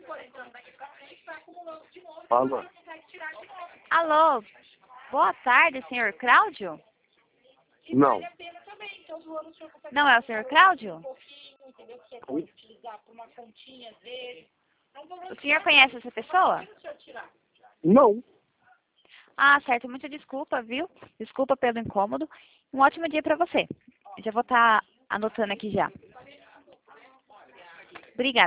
Alô? Alô, boa tarde, senhor Cláudio? Não. Não é o senhor Cláudio? O senhor conhece essa pessoa? Não. Ah, certo, muita desculpa, viu? Desculpa pelo incômodo. Um ótimo dia para você. Já vou estar anotando aqui já. Obrigada.